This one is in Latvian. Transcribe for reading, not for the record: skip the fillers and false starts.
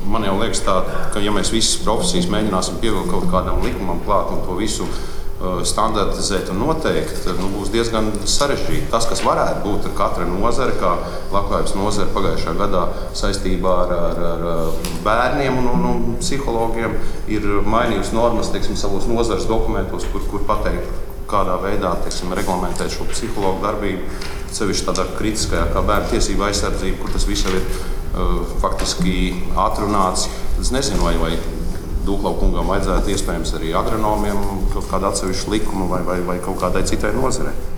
man jau liekas tā, ka ja mēs visas profesijas mēģināsim pievilkt kaut kādam likumam klāt un to visu standartizēt un noteikt, tad būs diezgan sarežģīti. Tas, kas varētu būt ar katra nozare, kā labklājības nozare pagājušā gadā saistībā ar bērniem un psihologiem, ir mainījusi normas, teiksim, savos nozares dokumentos, kur pateikt, kādā veidā, teiksim, reglamentēt šo psihologu darbību, sevišķi tādā kritiskajā kā bērnu tiesību aizsardzība, kur tas viss jau ir faktiski atrunāts. Es nezinu, vai Dūklau kungam vajadzētu iespējams arī agronomiem kaut kādu atsevišķu likumu vai kaut kādai citai nozarei.